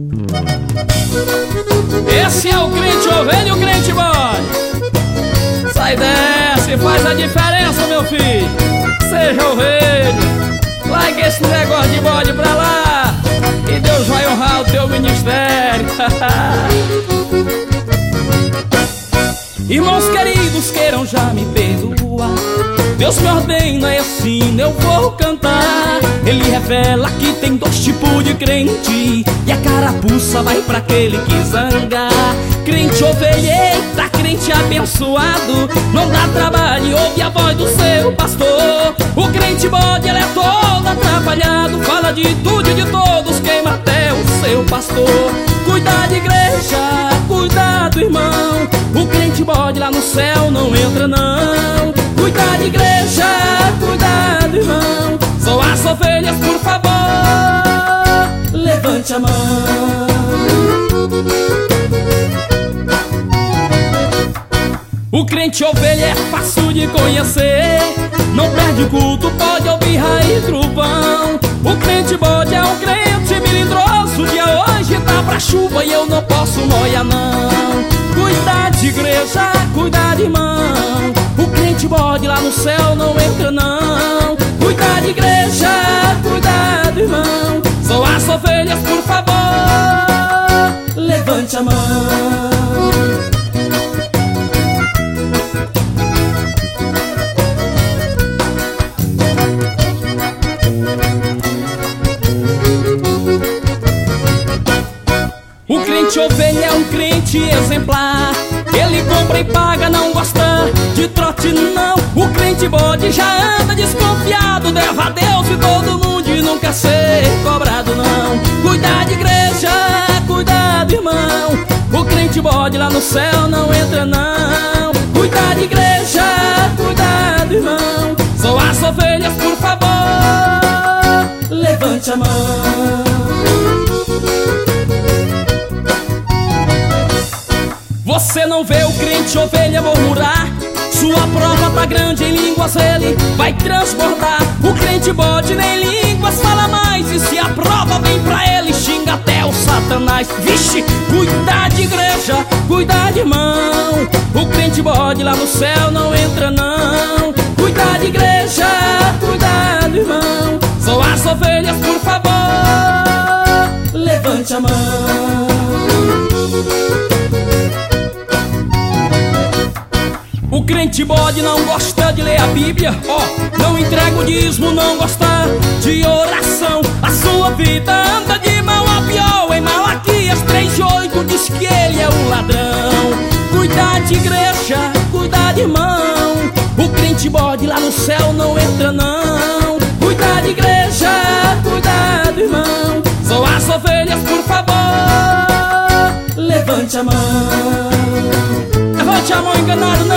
Esse é o crente ovelha e o crente bode. Sai dessa e faz a diferença, meu filho. Seja ovelha, larga esse negócio de bode pra lá, e Deus vai honrar o teu ministério. Irmãos queridos, queiram já me perdoar. Deus me ordena e assim eu vou cantar. Ele revela que tem dois tipos de crente, e a carapuça vai pra aquele que zanga. Crente ovelheira, crente abençoado, não dá trabalho, ouve a voz do seu pastor. O crente bode, ele é todo atrapalhado, fala de tudo e de todos, queima até o seu pastor. Cuidado, igreja, cuidado, irmão, o crente bode lá no céu não entra não. Cuidado, igreja, cuidado, irmão, são as ovelhas, por favor, levante a mão. O crente ovelha é fácil de conhecer, não perde culto, pode ouvir raiz trovão. O crente bode é um crente melindroso, o dia hoje tá pra chuva e eu não posso molhar não. Cuidado, igreja, cuidado, irmão, o crente bode lá no céu não entra não. Cuidado, igreja, cuidado, irmão, são as ovelhas, por favor, levante a mão. O crente ovelha é um crente exemplar, ele compra e paga, não gosta de trote não. O crente bode já anda desconfiado, deve a Deus e todo mundo e nunca ser cobrado não. Cuidado, igreja, cuidado, irmão, o crente bode lá no céu não entra não. Cuidado, igreja, cuidado, irmão, são as ovelhas, por favor, levante a mão. Você não vê o crente ovelha murmurar, sua prova tá grande, em línguas ele vai transbordar. O crente bode nem línguas fala mais, e se a prova vem pra ele xinga até o Satanás. Vixe, cuidado, igreja, cuidado, irmão, o crente bode lá no céu não entra não. Cuidado, igreja, cuidado, irmão, são as ovelhas, por favor, levante a mão. O crente bode não gosta de ler a Bíblia, não entrega o dízimo, não gosta de oração. A sua vida anda de mal a pior, em Malaquias 3:8 diz que ele é um ladrão. Cuidado, igreja, cuidado, irmão, o crente bode lá no céu não entra não. Cuidado, igreja, cuidado, irmão, são as ovelhas, por favor, levante a mão. Levante a mão, enganado não.